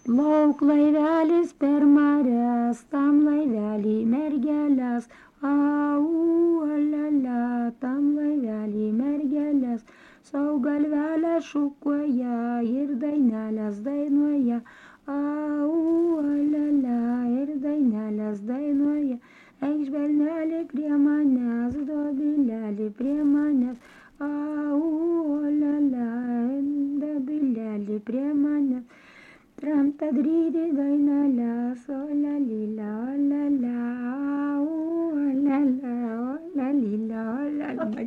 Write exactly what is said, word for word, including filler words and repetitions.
Plauk laivelis per marias, tam laivelį mergelės, au, alele, tam laivelį mergelės, sau galvelę šukuoja ir dainelės dainuoja, au, alele, ir dainelės dainuoja, eik žvelnelį prie manęs, dobilelį prie manęs, au, alele, dobilelį prie manęs. Tram tadridi dainelės, o la lila, o la la, o la la, o la lila, o la la.